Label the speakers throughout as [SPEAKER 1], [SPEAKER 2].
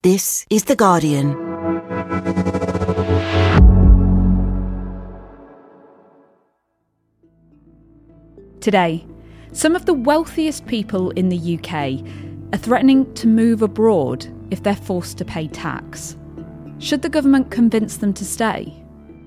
[SPEAKER 1] This is The Guardian.
[SPEAKER 2] Today, some of the wealthiest people in the UK are threatening to move abroad if they're forced to pay tax. Should the government convince them to stay?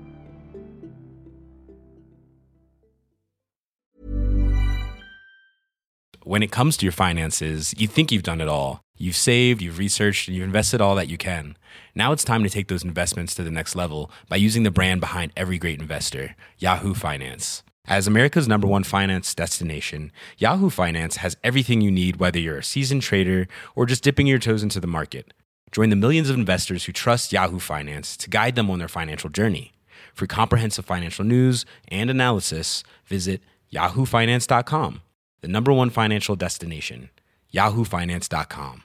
[SPEAKER 3] When it comes to your finances, you think you've done it all. You've saved, you've researched, and you've invested all that you can. Now it's time to take those investments to the next level by using the brand behind every great investor, Yahoo Finance. As America's #1 finance destination, Yahoo Finance has everything you need, whether you're a seasoned trader or just dipping your toes into the market. Join the millions of investors who trust Yahoo Finance to guide them on their financial journey. For comprehensive financial news and analysis, visit yahoofinance.com. The #1 financial destination, yahoofinance.com.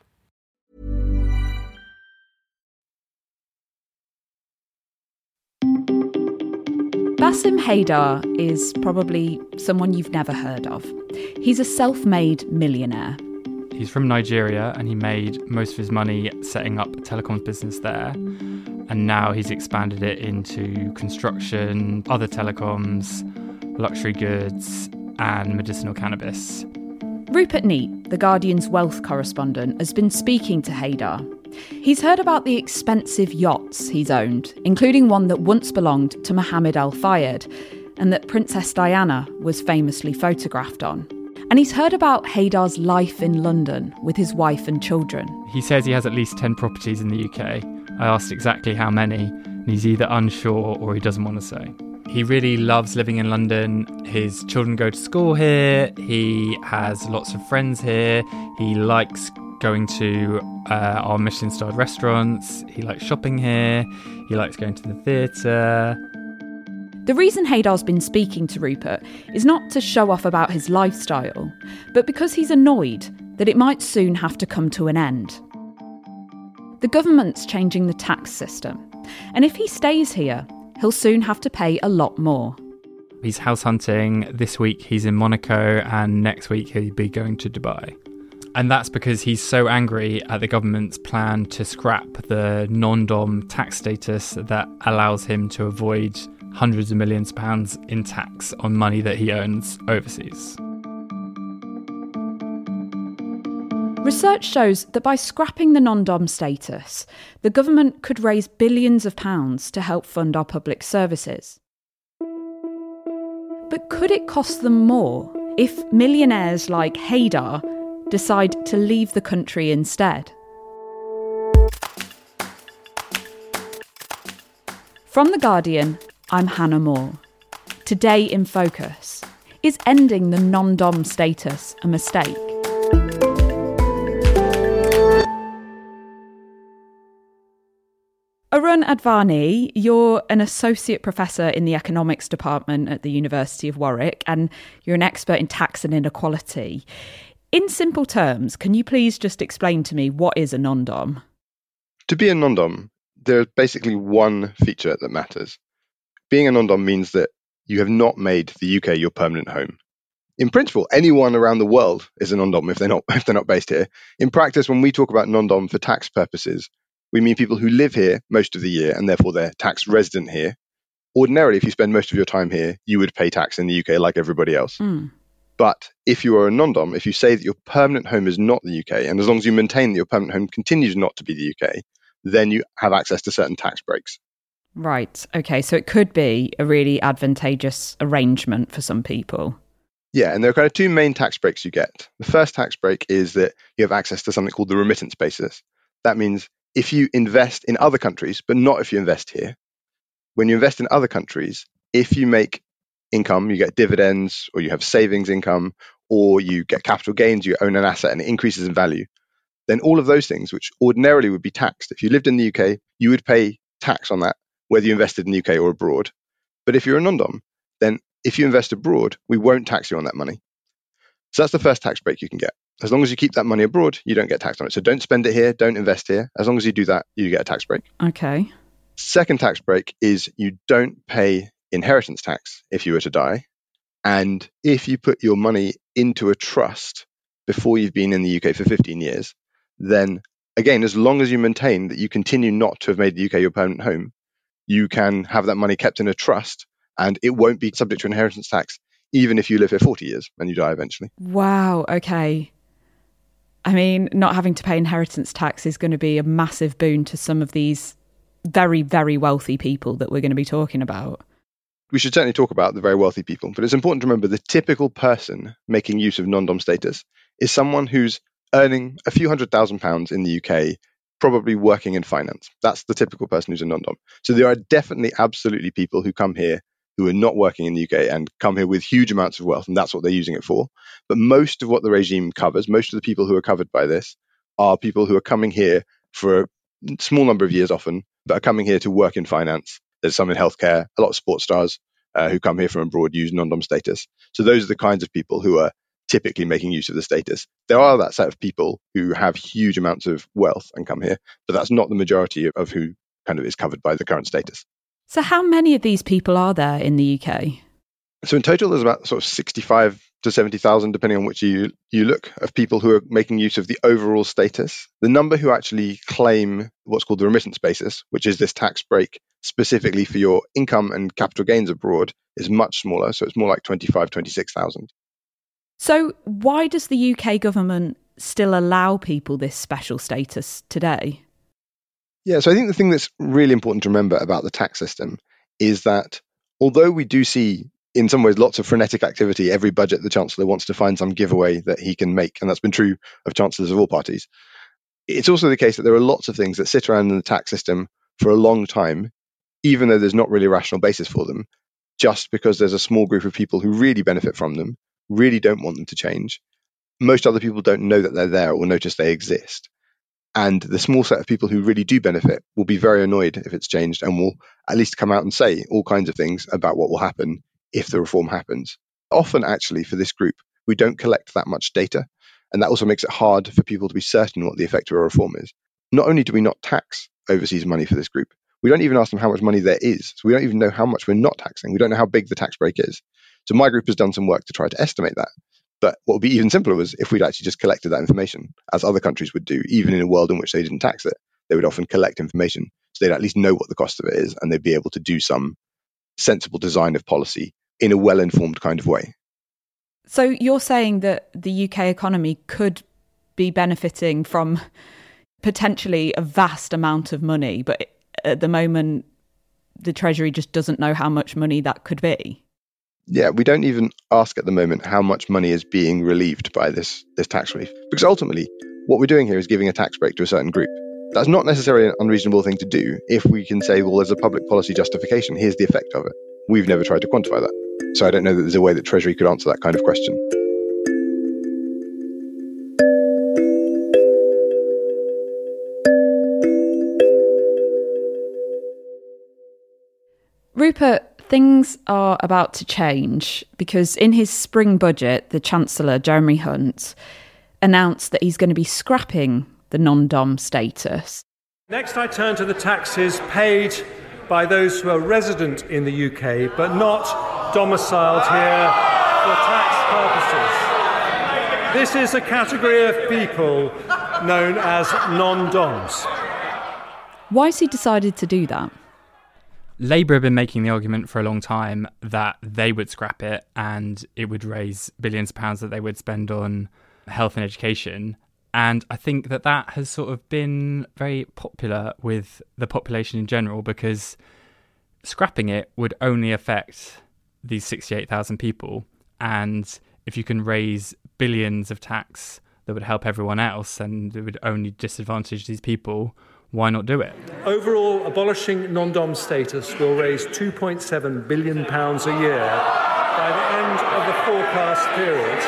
[SPEAKER 2] Bassem Haydar is probably someone you've never heard of. He's a self-made millionaire.
[SPEAKER 4] He's from Nigeria and he made most of his money setting up a telecoms business there. And now he's expanded it into construction, other telecoms, luxury goods, and medicinal cannabis.
[SPEAKER 2] Rupert Neate, The Guardian's wealth correspondent, has been speaking to Haydar. He's heard about the expensive yachts he's owned, including one that once belonged to Mohammed Al Fayed and that Princess Diana was famously photographed on. And he's heard about Haydar's life in London with his wife and children.
[SPEAKER 4] He says he has at least 10 properties in the UK. I asked exactly how many, and he's either unsure or he doesn't want to say. He really loves living in London. His children go to school here. He has lots of friends here. He likes going to our Michelin-starred restaurants. He likes shopping here. He likes going to the theatre.
[SPEAKER 2] The reason Haydar's been speaking to Rupert is not to show off about his lifestyle, but because he's annoyed that it might soon have to come to an end. The government's changing the tax system, and if he stays here, he'll soon have to pay a lot more.
[SPEAKER 4] He's house hunting. This week he's in Monaco and next week he'll be going to Dubai. And that's because he's so angry at the government's plan to scrap the non-dom tax status that allows him to avoid hundreds of millions of pounds in tax on money that he earns overseas.
[SPEAKER 2] Research shows that by scrapping the non-dom status, the government could raise billions of pounds to help fund our public services. But could it cost them more if millionaires like Haydar decide to leave the country instead? From The Guardian, I'm Hannah Moore. Today in Focus, is ending the non-dom status a mistake? Arun Advani, you're an associate professor in the economics department at the University of Warwick, and you're an expert in tax and inequality. In simple terms, can you please just explain to me what is a non-dom?
[SPEAKER 5] To be a non-dom, there's basically one feature that matters. Being a non-dom means that you have not made the UK your permanent home. In principle, anyone around the world is a non-dom if they're not based here. In practice, when we talk about non-dom for tax purposes, we mean people who live here most of the year and therefore they're tax resident here. Ordinarily, if you spend most of your time here, you would pay tax in the UK like everybody else. But if you are a non-dom, if you say that your permanent home is not the UK, and as long as you maintain that your permanent home continues not to be the UK, then you have access to certain tax breaks.
[SPEAKER 2] Right. Okay. So it could be a really advantageous arrangement for some people.
[SPEAKER 5] Yeah, and there are kind of two main tax breaks you get. The first tax break is that you have access to something called the remittance basis. That means if you invest in other countries, but not if you invest here, when you invest in other countries, if you make income, you get dividends, or you have savings income, or you get capital gains, you own an asset and it increases in value, then all of those things, which ordinarily would be taxed, if you lived in the UK, you would pay tax on that, whether you invested in the UK or abroad. But if you're a non-dom, then if you invest abroad, we won't tax you on that money. So that's the first tax break you can get. As long as you keep that money abroad, you don't get taxed on it. So don't spend it here, don't invest here. As long as you do that, you get a tax break.
[SPEAKER 2] Okay.
[SPEAKER 5] Second tax break is you don't pay inheritance tax if you were to die. And if you put your money into a trust before you've been in the UK for 15 years, then again, as long as you maintain that you continue not to have made the UK your permanent home, you can have that money kept in a trust and it won't be subject to inheritance tax, even if you live here 40 years and you die eventually.
[SPEAKER 2] Wow, okay. I mean, not having to pay inheritance tax is going to be a massive boon to some of these very, very wealthy people that we're going to be talking about.
[SPEAKER 5] We should certainly talk about the very wealthy people, but it's important to remember the typical person making use of non-dom status is someone who's earning a few £100,000 in the UK, probably working in finance. That's the typical person who's a non-dom. So there are definitely absolutely people who come here who are not working in the UK and come here with huge amounts of wealth, and that's what they're using it for. But most of what the regime covers, most of the people who are covered by this are people who are coming here for a small number of years often, but are coming here to work in finance. There's some in healthcare, a lot of sports stars who come here from abroad use non-dom status. So those are the kinds of people who are typically making use of the status. There are that set of people who have huge amounts of wealth and come here, but that's not the majority of who kind of is covered by the current status.
[SPEAKER 2] So how many of these people are there in the UK?
[SPEAKER 5] So in total, there's about sort of 65 to 70,000, depending on which you look, of people who are making use of the overall status. The number who actually claim what's called the remittance basis, which is this tax break specifically for your income and capital gains abroad, is much smaller. So it's more like 25, 26,000.
[SPEAKER 2] So why does the UK government still allow people this special status today?
[SPEAKER 5] Yeah, so I think the thing that's really important to remember about the tax system is that although we do see in some ways lots of frenetic activity, every budget the Chancellor wants to find some giveaway that he can make, and that's been true of Chancellors of all parties, it's also the case that there are lots of things that sit around in the tax system for a long time, even though there's not really a rational basis for them, just because there's a small group of people who really benefit from them, really don't want them to change. Most other people don't know that they're there or notice they exist. And the small set of people who really do benefit will be very annoyed if it's changed and will at least come out and say all kinds of things about what will happen if the reform happens. Often, actually, for this group, we don't collect that much data. And that also makes it hard for people to be certain what the effect of a reform is. Not only do we not tax overseas money for this group, we don't even ask them how much money there is. So we don't even know how much we're not taxing. We don't know how big the tax break is. So my group has done some work to try to estimate that. But what would be even simpler was if we'd actually just collected that information, as other countries would do, even in a world in which they didn't tax it. They would often collect information so they'd at least know what the cost of it is, and they'd be able to do some sensible design of policy in a well-informed kind of way.
[SPEAKER 2] So you're saying that the UK economy could be benefiting from potentially a vast amount of money, but at the moment, the Treasury just doesn't know how much money that could be?
[SPEAKER 5] Yeah, we don't even ask at the moment how much money is being relieved by this tax relief. Because ultimately, what we're doing here is giving a tax break to a certain group. That's not necessarily an unreasonable thing to do if we can say, well, there's a public policy justification, here's the effect of it. We've never tried to quantify that. So I don't know that there's a way that Treasury could answer that kind of question.
[SPEAKER 2] Rupert, things are about to change because in his spring budget, the Chancellor, Jeremy Hunt, announced that he's going to be scrapping the non-dom status.
[SPEAKER 1] Next, I turn to the taxes paid by those who are resident in the UK but not domiciled here for tax purposes. This is a category of people known as non-doms.
[SPEAKER 2] Why has he decided to do that?
[SPEAKER 4] Labour have been making the argument for a long time that they would scrap it and it would raise billions of pounds that they would spend on health and education. And I think that has sort of been very popular with the population in general, because scrapping it would only affect these 68,000 people. And if you can raise billions of tax that would help everyone else and it would only disadvantage these people, why not do it?
[SPEAKER 1] Overall, abolishing non-dom status will raise £2.7 billion a year by the end of the forecast period.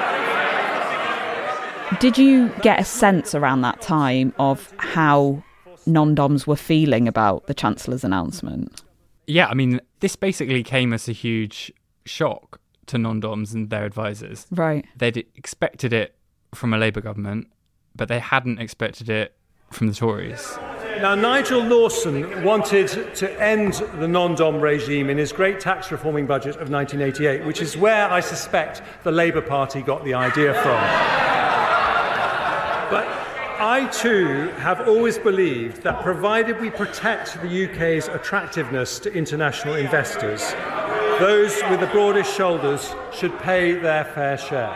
[SPEAKER 2] Did you get a sense around that time of how non-doms were feeling about the Chancellor's announcement?
[SPEAKER 4] Yeah, I mean, this basically came as a huge shock to non-doms and their advisors.
[SPEAKER 2] Right.
[SPEAKER 4] They'd expected it from a Labour government, but they hadn't expected it from the Tories.
[SPEAKER 1] Now, Nigel Lawson wanted to end the non-dom regime in his great tax reforming budget of 1988, which is where I suspect the Labour Party got the idea from. But I too have always believed that provided we protect the UK's attractiveness to international investors, those with the broadest shoulders should pay their fair share.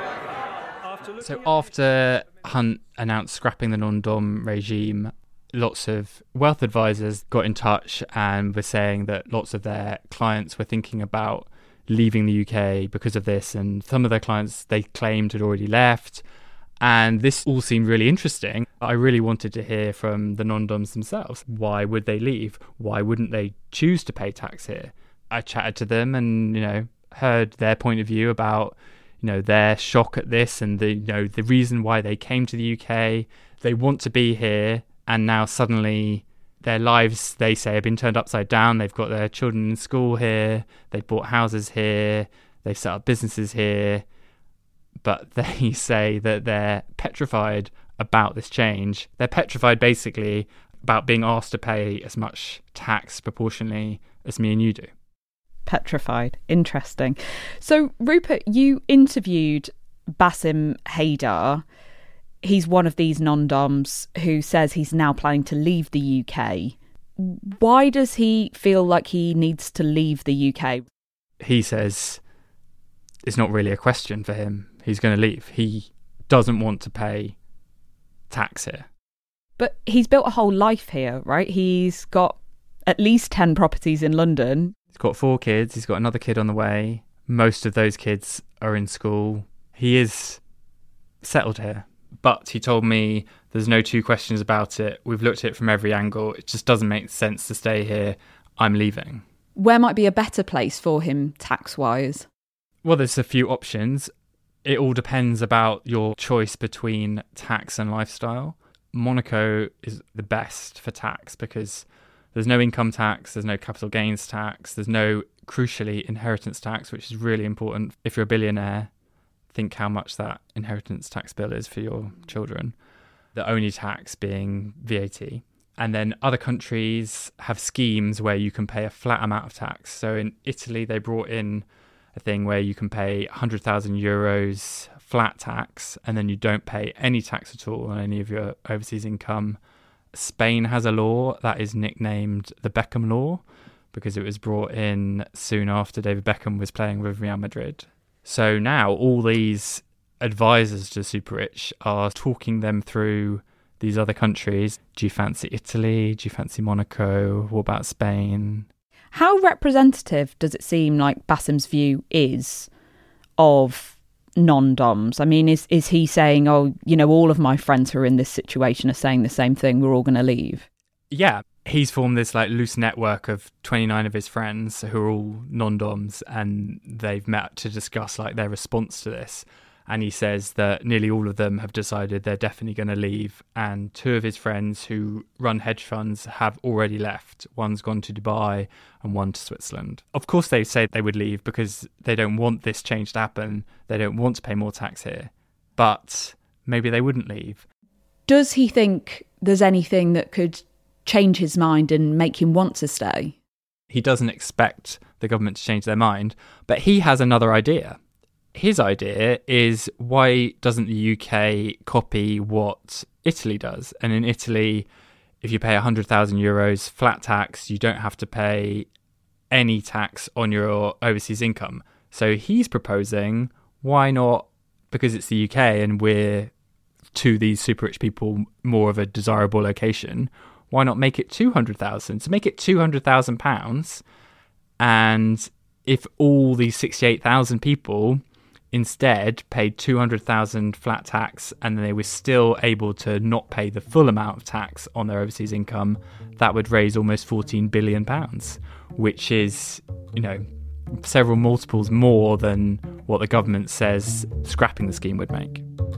[SPEAKER 4] So after Hunt announced scrapping the non-dom regime, lots of wealth advisors got in touch and were saying that lots of their clients were thinking about leaving the UK because of this, and some of their clients they claimed had already left. And this all seemed really interesting. I really wanted to hear from the non-doms themselves. Why would they leave? Why wouldn't they choose to pay tax here? I chatted to them and, heard their point of view about, their shock at this and the reason why they came to the UK. They want to be here, and now suddenly their lives, they say, have been turned upside down. They've got their children in school here. They've bought houses here. They've set up businesses here. But they say that they're petrified about this change. They're petrified basically about being asked to pay as much tax proportionally as me and you do.
[SPEAKER 2] Petrified. Interesting. So, Rupert, you interviewed Bassem Haidar. He's one of these non-doms who says he's now planning to leave the UK. Why does he feel like he needs to leave the UK?
[SPEAKER 4] He says it's not really a question for him. He's going to leave. He doesn't want to pay tax here.
[SPEAKER 2] But he's built a whole life here, right? He's got at least 10 properties in London.
[SPEAKER 4] He's got 4 kids. He's got another kid on the way. Most of those kids are in school. He is settled here. But he told me there's no two questions about it. We've looked at it from every angle. It just doesn't make sense to stay here. I'm leaving.
[SPEAKER 2] Where might be a better place for him tax-wise?
[SPEAKER 4] Well, there's a few options. It all depends about your choice between tax and lifestyle. Monaco is the best for tax because there's no income tax, there's no capital gains tax, there's no, crucially, inheritance tax, which is really important. If you're a billionaire, think how much that inheritance tax bill is for your children. The only tax being VAT. And then other countries have schemes where you can pay a flat amount of tax. So in Italy, they brought in a thing where you can pay 100,000 euros flat tax and then you don't pay any tax at all on any of your overseas income. Spain has a law that is nicknamed the Beckham Law because it was brought in soon after David Beckham was playing with Real Madrid. So now all these advisors to super rich are talking them through these other countries. Do you fancy Italy? Do you fancy Monaco? What about Spain?
[SPEAKER 2] How representative does it seem like Bassem's view is of non-doms? I mean, is he saying, all of my friends who are in this situation are saying the same thing, we're all going to leave?
[SPEAKER 4] Yeah, he's formed this loose network of 29 of his friends who are all non-doms, and they've met to discuss their response to this. And he says that nearly all of them have decided they're definitely going to leave. And 2 of his friends who run hedge funds have already left. One's gone to Dubai and one to Switzerland. Of course, they say they would leave because they don't want this change to happen. They don't want to pay more tax here. But maybe they wouldn't leave.
[SPEAKER 2] Does he think there's anything that could change his mind and make him want to stay?
[SPEAKER 4] He doesn't expect the government to change their mind, but he has another idea. His idea is, why doesn't the UK copy what Italy does? And in Italy, if you pay 100,000 euros flat tax, you don't have to pay any tax on your overseas income. So he's proposing, why not, because it's the UK and we're, to these super rich people, more of a desirable location, why not make it 200,000? So make it £200,000. And if all these 68,000 people instead paid 200,000 flat tax and they were still able to not pay the full amount of tax on their overseas income, that would raise almost £14 billion, which is, several multiples more than what the government says scrapping the scheme would make.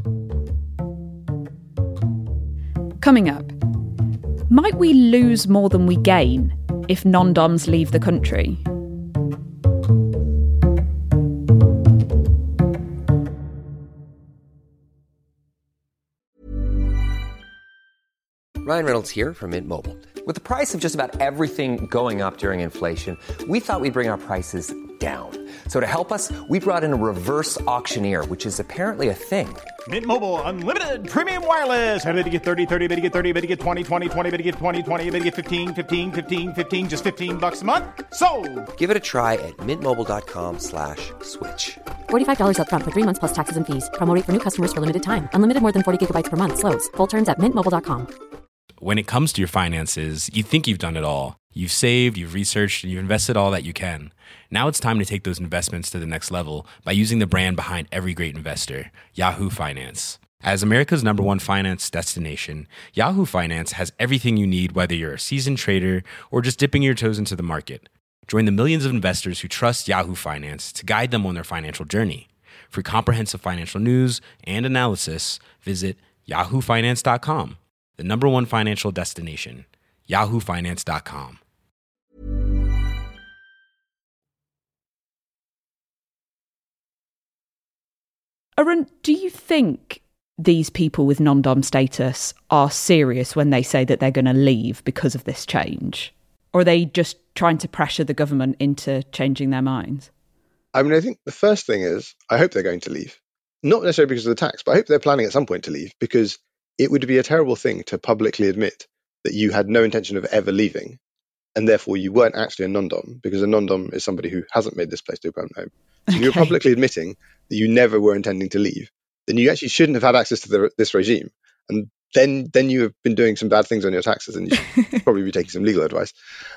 [SPEAKER 2] Coming up, might we lose more than we gain if non-doms leave the country?
[SPEAKER 6] Ryan Reynolds here from Mint Mobile. With the price of just about everything going up during inflation, we thought we'd bring our prices down. So to help us, we brought in a reverse auctioneer, which is apparently a thing.
[SPEAKER 7] Mint Mobile Unlimited Premium Wireless. How to get 30, 30, bit to get 30, bit to get 20, 20, 20, bit to get 20, 20, bit to get 15, 15, 15, 15, just $15 a month? Sold!
[SPEAKER 6] Give it a try at mintmobile.com/switch.
[SPEAKER 8] $45 up front for 3 months plus taxes and fees. Promo rate for new customers for limited time. Unlimited more than 40 gigabytes per month. Slows full terms at mintmobile.com.
[SPEAKER 3] When it comes to your finances, you think you've done it all. You've saved, you've researched, and you've invested all that you can. Now it's time to take those investments to the next level by using the brand behind every great investor, Yahoo Finance. As America's #1 finance destination, Yahoo Finance has everything you need, whether you're a seasoned trader or just dipping your toes into the market. Join the millions of investors who trust Yahoo Finance to guide them on their financial journey. For comprehensive financial news and analysis, visit yahoofinance.com, the #1 financial destination, yahoofinance.com.
[SPEAKER 2] Arun, do you think these people with non-dom status are serious when they say that they're going to leave because of this change? Or are they just trying to pressure the government into changing their minds?
[SPEAKER 5] I mean, I think the first thing is, I hope they're going to leave. Not necessarily because of the tax, but I hope they're planning at some point to leave, because it would be a terrible thing to publicly admit that you had no intention of ever leaving, and therefore you weren't actually a non-dom, because a non-dom is somebody who hasn't made this place their permanent home. So you're publicly admitting that you never were intending to leave, then you actually shouldn't have had access to this regime. And then you have been doing some bad things on your taxes, and you should probably be taking some legal advice.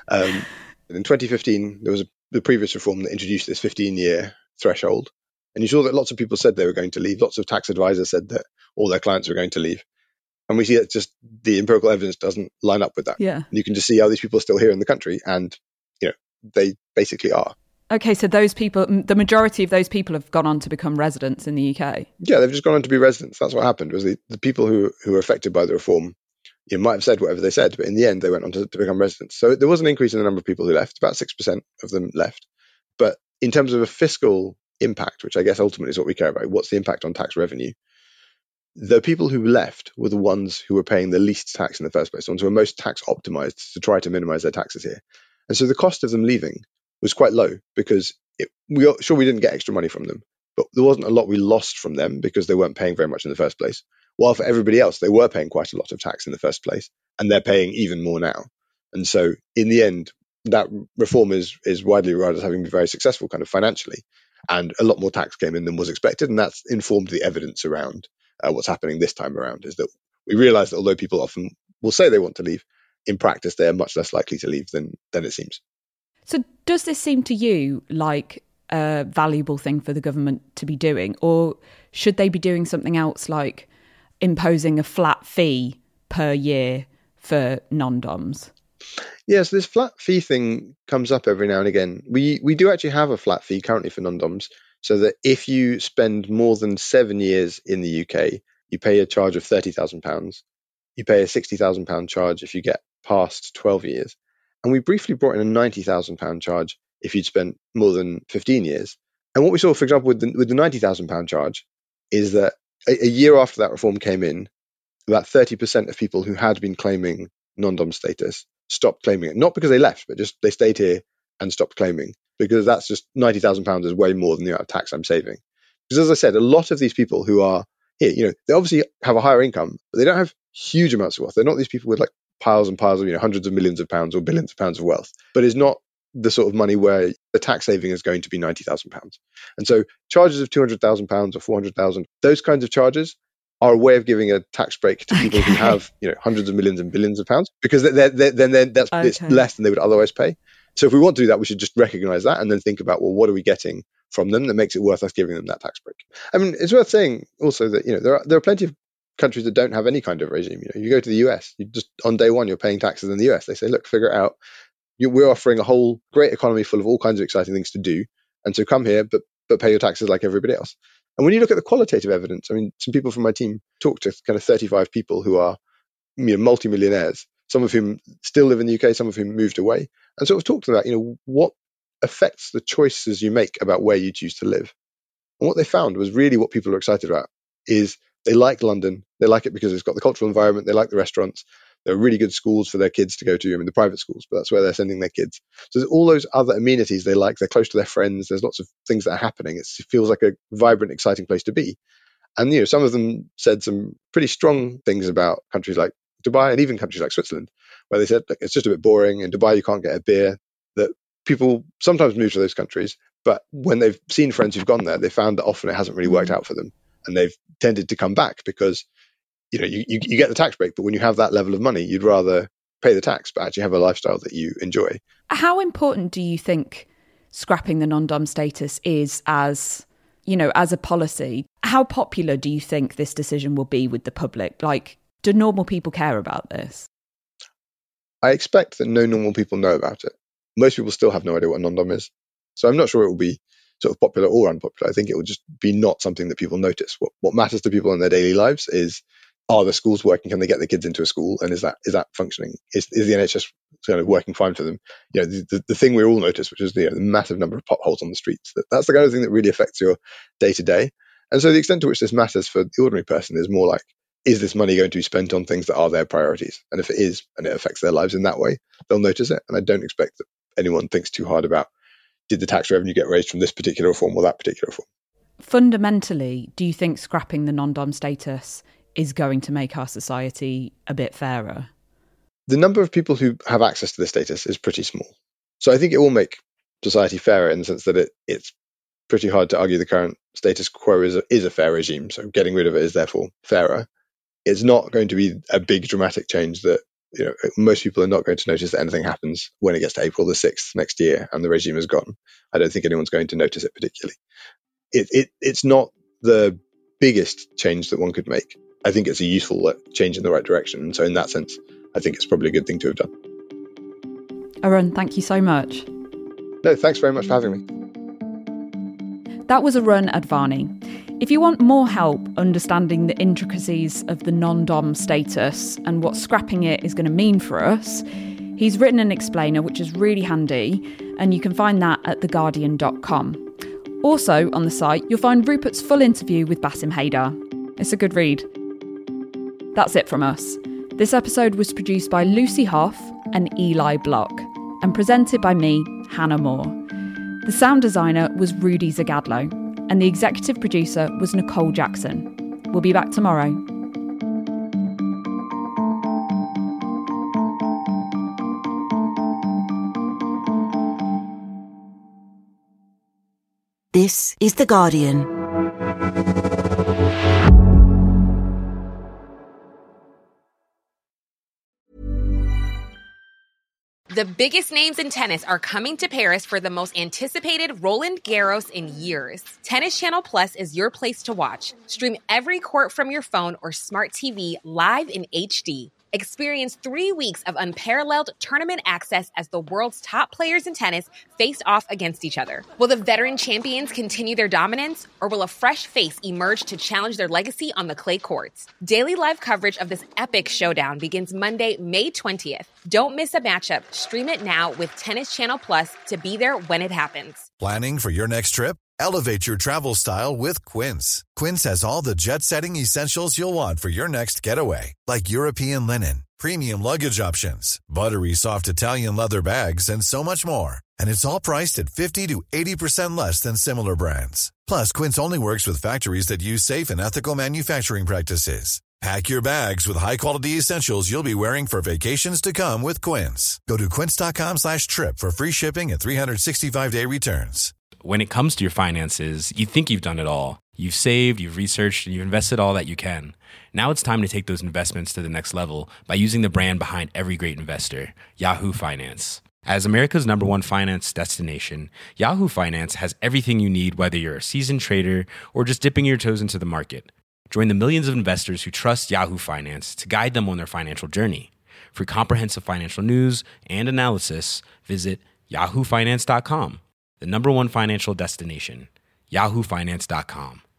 [SPEAKER 5] In 2015, there was the previous reform that introduced this 15-year threshold. And you saw that lots of people said they were going to leave. Lots of tax advisors said that all their clients were going to leave. And we see that just the empirical evidence doesn't line up with that.
[SPEAKER 2] Yeah.
[SPEAKER 5] You can just see how these people are still here in the country, and they basically are.
[SPEAKER 2] Okay, so those people, the majority of those people have gone on to become residents in the UK?
[SPEAKER 5] Yeah, they've just gone on to be residents. That's what happened, was the people who were affected by the reform, you might have said whatever they said, but in the end, they went on to become residents. So there was an increase in the number of people who left. About 6% of them left. But in terms of a fiscal impact, which I guess ultimately is what we care about, what's the impact on tax revenue? The people who left were the ones who were paying the least tax in the first place, the ones who were most tax optimized to try to minimize their taxes here. And so the cost of them leaving was quite low, because we didn't get extra money from them, but there wasn't a lot we lost from them because they weren't paying very much in the first place. While for everybody else, they were paying quite a lot of tax in the first place, and they're paying even more now. And so in the end, that reform is widely regarded as having been very successful kind of financially, and a lot more tax came in than was expected. And that's informed the evidence around what's happening this time around, is that we realize that although people often will say they want to leave, in practice, they are much less likely to leave than it seems.
[SPEAKER 2] So does this seem to you like a valuable thing for the government to be doing, or should they be doing something else like imposing a flat fee per year for non-doms?
[SPEAKER 5] Yeah, so this flat fee thing comes up every now and again. We do actually have a flat fee currently for non-doms, so that if you spend more than 7 years in the UK, you pay a charge of £30,000. You pay a £60,000 charge if you get past 12 years. And we briefly brought in a £90,000 charge if you'd spent more than 15 years. And what we saw, for example, with the £90,000 charge is that a year after that reform came in, about 30% of people who had been claiming non-dom status stopped claiming it. Not because they left, but just they stayed here and stopped claiming, because that's just £90,000 is way more than the amount of tax I'm saving. Because as I said, a lot of these people who are here, they obviously have a higher income, but they don't have huge amounts of wealth. They're not these people with like piles and piles of hundreds of millions of pounds or billions of pounds of wealth, but it's not the sort of money where the tax saving is going to be £90,000. And so charges of £200,000 or 400,000, those kinds of charges are a way of giving a tax break to people who have hundreds of millions and billions of pounds, because then it's less than they would otherwise pay. So if we want to do that, we should just recognize that and then think about, well, what are we getting from them that makes it worth us giving them that tax break? I mean, it's worth saying also that there are plenty of countries that don't have any kind of regime. You go to the US, you just on day one you're paying taxes in the US. They say, look, figure it out. We're offering a whole great economy full of all kinds of exciting things to do, and so come here, but pay your taxes like everybody else. And when you look at the qualitative evidence, I mean, some people from my team talked to kind of 35 people who are multimillionaires, some of whom still live in the UK, some of whom moved away, and sort of talked about what affects the choices you make about where you choose to live. And what they found was really what people are excited about is they like London. They like it because it's got the cultural environment. They like the restaurants, There are really good schools for their kids to go to, the private schools, but that's where they're sending their kids. So there's all those other amenities they like. They're close to their friends. There's lots of things that are happening. It feels like a vibrant, exciting place to be. And, some of them said some pretty strong things about countries like Dubai and even countries like Switzerland, where they said, look, it's just a bit boring. In Dubai, you can't get a beer. That people sometimes move to those countries, but when they've seen friends who've gone there, they found that often it hasn't really worked out for them. And they've tended to come back because you get the tax break, but when you have that level of money, you'd rather pay the tax, but actually have a lifestyle that you enjoy.
[SPEAKER 2] How important do you think scrapping the non-dom status is as a policy? How popular do you think this decision will be with the public? Like, do normal people care about this?
[SPEAKER 5] I expect that no normal people know about it. Most people still have no idea what non-dom is. So I'm not sure it will be sort of popular or unpopular. I think it will just be not something that people notice. What matters to people in their daily lives is, are the schools working? Can they get their kids into a school? And is that functioning? Is the NHS kind of working fine for them? The thing we all notice, which is the massive number of potholes on the streets. That's the kind of thing that really affects your day to day. And so the extent to which this matters for the ordinary person is more like, is this money going to be spent on things that are their priorities? And if it is, and it affects their lives in that way, they'll notice it. And I don't expect that anyone thinks too hard about, did the tax revenue get raised from this particular reform or that particular reform?
[SPEAKER 2] Fundamentally, do you think scrapping the non-dom status is going to make our society a bit fairer?
[SPEAKER 5] The number of people who have access to this status is pretty small. So I think it will make society fairer in the sense that it's pretty hard to argue the current status quo is a fair regime. So getting rid of it is therefore fairer. It's not going to be a big dramatic change that, most people are not going to notice that anything happens when it gets to April the 6th next year and the regime is gone. I don't think anyone's going to notice it particularly. It's not the biggest change that one could make. I think it's a useful change in the right direction. And so in that sense, I think it's probably a good thing to have done.
[SPEAKER 2] Arun, thank you so much.
[SPEAKER 5] No, thanks very much for having me.
[SPEAKER 2] That was Arun Advani. If you want more help understanding the intricacies of the non-dom status and what scrapping it is going to mean for us, he's written an explainer which is really handy, and you can find that at theguardian.com. Also on the site, you'll find Rupert's full interview with Bassem Haydar. It's a good read. That's it from us. This episode was produced by Lucy Hoff and Eli Block and presented by me, Hannah Moore. The sound designer was Rudy Zagadlo and the executive producer was Nicole Jackson. We'll be back tomorrow.
[SPEAKER 9] This is The Guardian.
[SPEAKER 10] The biggest names in tennis are coming to Paris for the most anticipated Roland Garros in years. Tennis Channel Plus is your place to watch. Stream every court from your phone or smart TV live in HD. Experience 3 weeks of unparalleled tournament access as the world's top players in tennis face off against each other. Will the veteran champions continue their dominance, or will a fresh face emerge to challenge their legacy on the clay courts? Daily live coverage of this epic showdown begins Monday, May 20th. Don't miss a matchup. Stream it now with Tennis Channel Plus to be there when it happens.
[SPEAKER 11] Planning for your next trip? Elevate your travel style with Quince. Quince has all the jet-setting essentials you'll want for your next getaway, like European linen, premium luggage options, buttery soft Italian leather bags, and so much more. And it's all priced at 50 to 80% less than similar brands. Plus, Quince only works with factories that use safe and ethical manufacturing practices. Pack your bags with high-quality essentials you'll be wearing for vacations to come with Quince. Go to quince.com/trip for free shipping and 365-day returns.
[SPEAKER 3] When it comes to your finances, you think you've done it all. You've saved, you've researched, and you've invested all that you can. Now it's time to take those investments to the next level by using the brand behind every great investor, Yahoo Finance. As America's #1 finance destination, Yahoo Finance has everything you need, whether you're a seasoned trader or just dipping your toes into the market. Join the millions of investors who trust Yahoo Finance to guide them on their financial journey. For comprehensive financial news and analysis, visit yahoofinance.com. The #1 financial destination, yahoofinance.com.